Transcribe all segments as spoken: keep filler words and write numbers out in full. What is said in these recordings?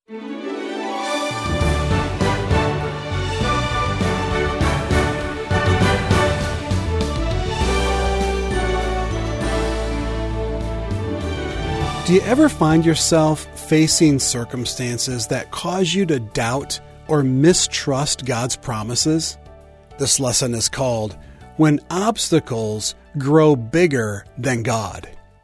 Do you ever find yourself facing circumstances that cause you to doubt or mistrust God's promises? This lesson is called When Obstacles Grow Bigger Than God.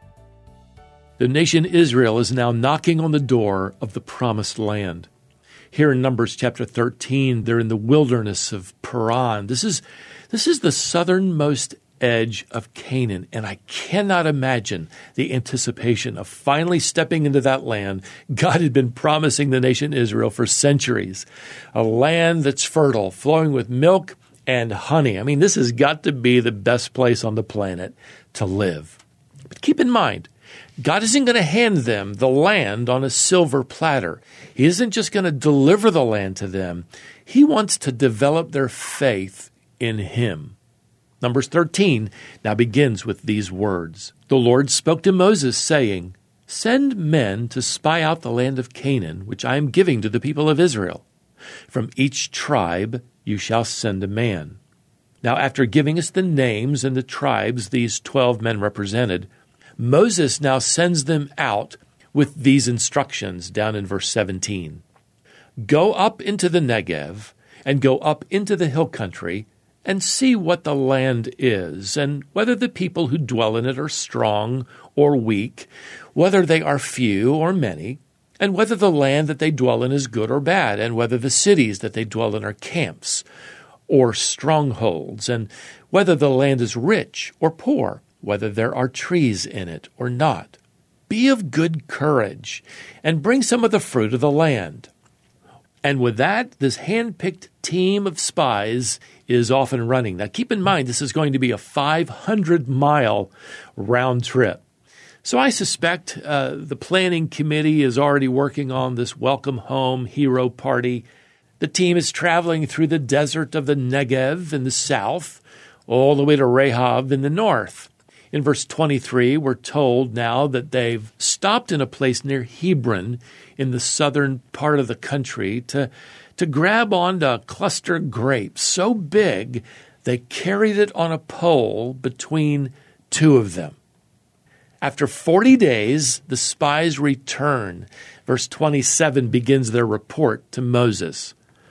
The nation Israel is now knocking on the door of the promised land. Here in Numbers chapter thirteen, they're in the wilderness of Paran. This is, this is the southernmost edge of Canaan, and I cannot imagine the anticipation of finally stepping into that land God had been promising the nation Israel for centuries. A land that's fertile, flowing with milk and honey. I mean, this has got to be the best place on the planet to live. But keep in mind, God isn't going to hand them the land on a silver platter. He isn't just going to deliver the land to them. He wants to develop their faith in Him. Numbers thirteen now begins with these words. The Lord spoke to Moses, saying, "Send men to spy out the land of Canaan, which I am giving to the people of Israel. From each tribe you shall send a man." Now, after giving us the names and the tribes these twelve men represented, Moses now sends them out with these instructions down in verse seventeen. "Go up into the Negev and go up into the hill country and see what the land is, and whether the people who dwell in it are strong or weak, whether they are few or many, and whether the land that they dwell in is good or bad, and whether the cities that they dwell in are camps or strongholds, and whether the land is rich or poor, whether there are trees in it or not. Be of good courage, and bring some of the fruit of the land." And with that, this hand-picked team of spies is off and running. Now, keep in mind, this is going to be a five hundred mile round trip. So I suspect uh, the planning committee is already working on this welcome home hero party. The team is traveling through the desert of the Negev in the south, all the way to Rahab in the north. In verse twenty-three, we're told now that they've stopped in a place near Hebron in the southern part of the country to, to grab onto a cluster of grapes so big they carried it on a pole between two of them. After forty days, the spies return. Verse twenty-seven begins their report to Moses.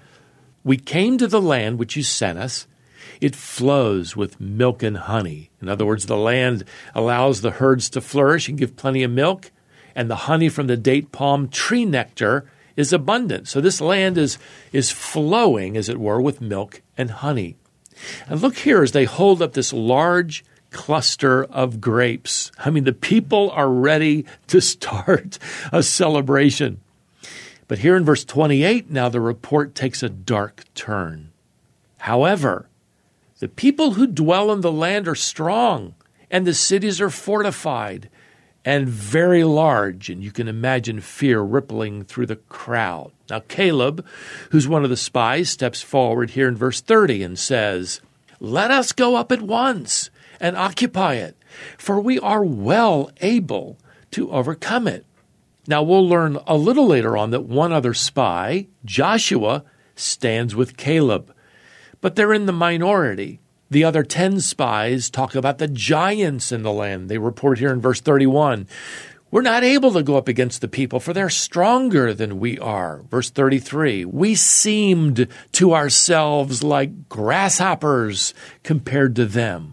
"We came to the land which you sent us. It flows with milk and honey." In other words, the land allows the herds to flourish and give plenty of milk, and the honey from the date palm tree nectar is abundant. So this land is, is flowing, as it were, with milk and honey. And look here as they hold up this large cluster of grapes. I mean, the people are ready to start a celebration. But here in verse twenty-eight, now the report takes a dark turn. "However, the people who dwell in the land are strong, and the cities are fortified and very large." And you can imagine fear rippling through the crowd. Now Caleb, who's one of the spies, steps forward here in verse thirty and says, "Let us go up at once and occupy it, for we are well able to overcome it." Now we'll learn a little later on that one other spy, Joshua, stands with Caleb. But they're in the minority. The other ten spies talk about the giants in the land. They report here in verse thirty-one, "We're not able to go up against the people, for they're stronger than we are." Verse thirty-three, "We seemed to ourselves like grasshoppers compared to them."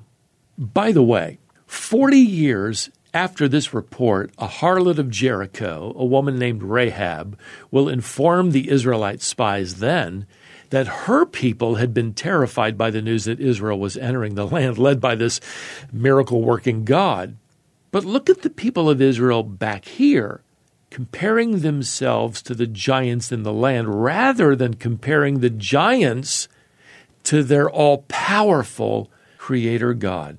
By the way, forty years after this report, a harlot of Jericho, a woman named Rahab, will inform the Israelite spies then that her people had been terrified by the news that Israel was entering the land led by this miracle-working God. But look at the people of Israel back here, comparing themselves to the giants in the land rather than comparing the giants to their all-powerful Creator God.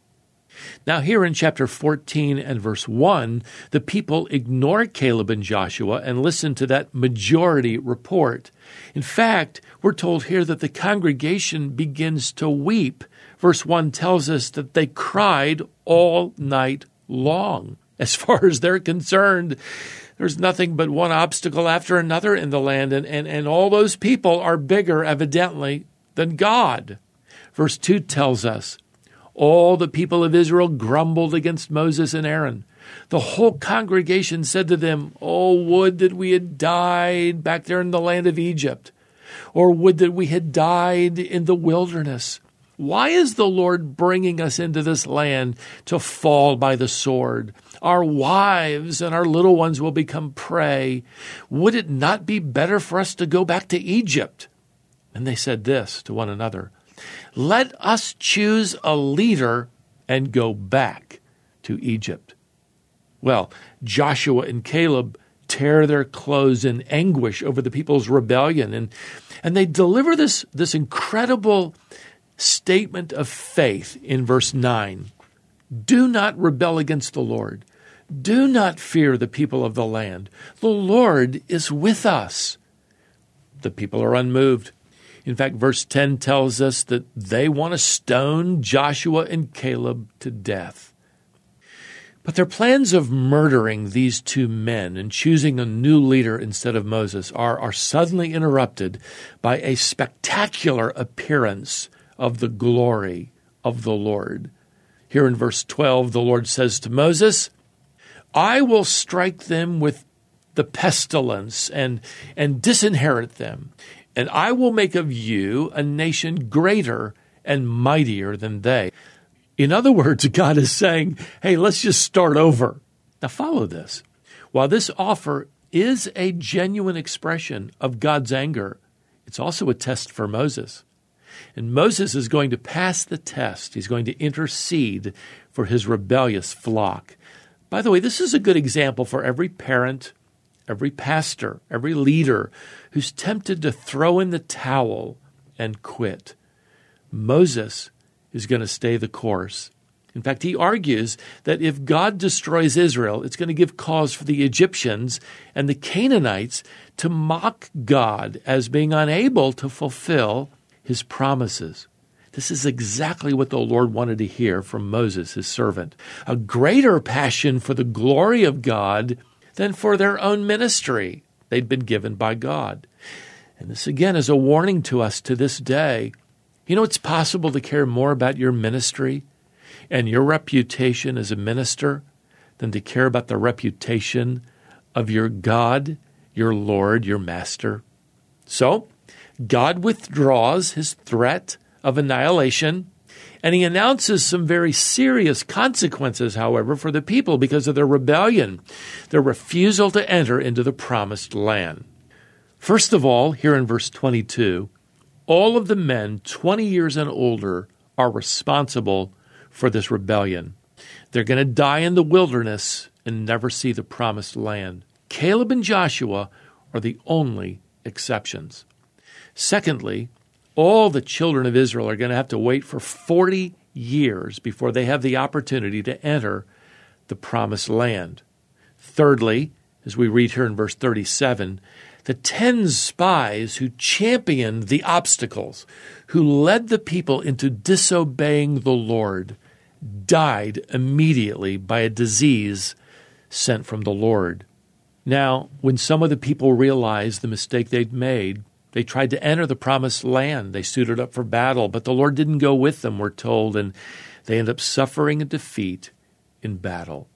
Now here in chapter fourteen and verse one, the people ignore Caleb and Joshua and listen to that majority report. In fact, we're told here that the congregation begins to weep. Verse one tells us that they cried all night long. As far as they're concerned, there's nothing but one obstacle after another in the land, and, and, and all those people are bigger, evidently, than God. Verse two tells us, all the people of Israel grumbled against Moses and Aaron. The whole congregation said to them, "Oh, would that we had died back there in the land of Egypt, or would that we had died in the wilderness. Why is the Lord bringing us into this land to fall by the sword? Our wives and our little ones will become prey. Would it not be better for us to go back to Egypt?" And they said this to one another, "Let us choose a leader and go back to Egypt." Well, Joshua and Caleb tear their clothes in anguish over the people's rebellion, and, and they deliver this, this incredible statement of faith in verse nine. "Do not rebel against the Lord. Do not fear the people of the land. The Lord is with us." The people are unmoved. In fact, verse ten tells us that they want to stone Joshua and Caleb to death. But their plans of murdering these two men and choosing a new leader instead of Moses are, are suddenly interrupted by a spectacular appearance of the glory of the Lord. Here in verse twelve, the Lord says to Moses, "I will strike them with the pestilence and, and disinherit them, and I will make of you a nation greater and mightier than they." In other words, God is saying, hey, let's just start over. Now follow this. While this offer is a genuine expression of God's anger, it's also a test for Moses. And Moses is going to pass the test. He's going to intercede for his rebellious flock. By the way, this is a good example for every parent, every pastor, every leader who's tempted to throw in the towel and quit. Moses is going to stay the course. In fact, he argues that if God destroys Israel, it's going to give cause for the Egyptians and the Canaanites to mock God as being unable to fulfill his promises. This is exactly what the Lord wanted to hear from Moses, his servant. A greater passion for the glory of God than for their own ministry they'd been given by God. And this, again, is a warning to us to this day. You know, it's possible to care more about your ministry and your reputation as a minister than to care about the reputation of your God, your Lord, your Master. So, God withdraws his threat of annihilation, and he announces some very serious consequences, however, for the people because of their rebellion, their refusal to enter into the promised land. First of all, here in verse twenty-two, all of the men twenty years and older are responsible for this rebellion. They're going to die in the wilderness and never see the promised land. Caleb and Joshua are the only exceptions. Secondly, all the children of Israel are going to have to wait for forty years before they have the opportunity to enter the promised land. Thirdly, as we read here in verse thirty-seven, the ten spies who championed the obstacles, who led the people into disobeying the Lord, died immediately by a disease sent from the Lord. Now, when some of the people realized the mistake they'd made, they tried to enter the promised land. They suited up for battle, but the Lord didn't go with them, we're told, and they end up suffering a defeat in battle.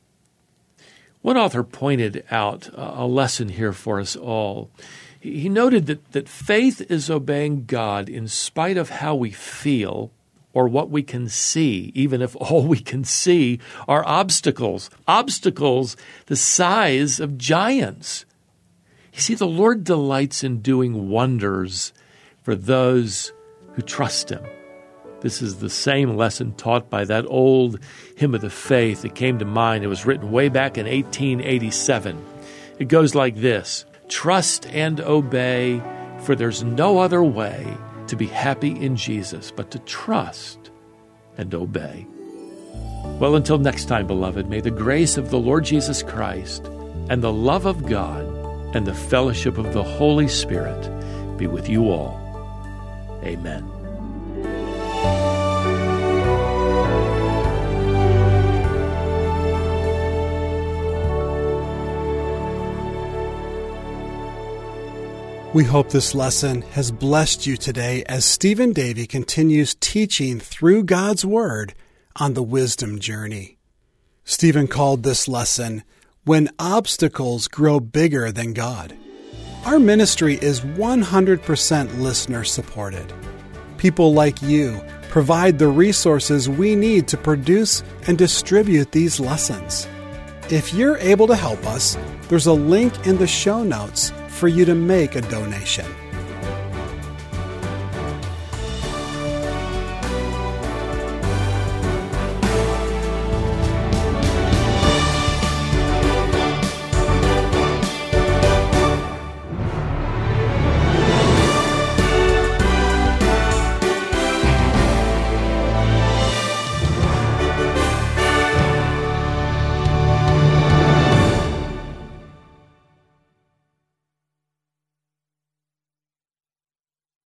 One author pointed out a lesson here for us all. He noted that, that faith is obeying God in spite of how we feel or what we can see, even if all we can see are obstacles, obstacles the size of giants. You see, the Lord delights in doing wonders for those who trust him. This is the same lesson taught by that old hymn of the faith that came to mind. It was written way back in eighteen eighty-seven. It goes like this: "Trust and obey, for there's no other way to be happy in Jesus but to trust and obey." Well, until next time, beloved, may the grace of the Lord Jesus Christ and the love of God and the fellowship of the Holy Spirit be with you all. Amen. We hope this lesson has blessed you today as Stephen Davey continues teaching through God's Word on the wisdom journey. Stephen called this lesson, When Obstacles Grow Bigger Than God. Our ministry is one hundred percent listener supported. People like you provide the resources we need to produce and distribute these lessons. If you're able to help us, there's a link in the show notes for you to make a donation.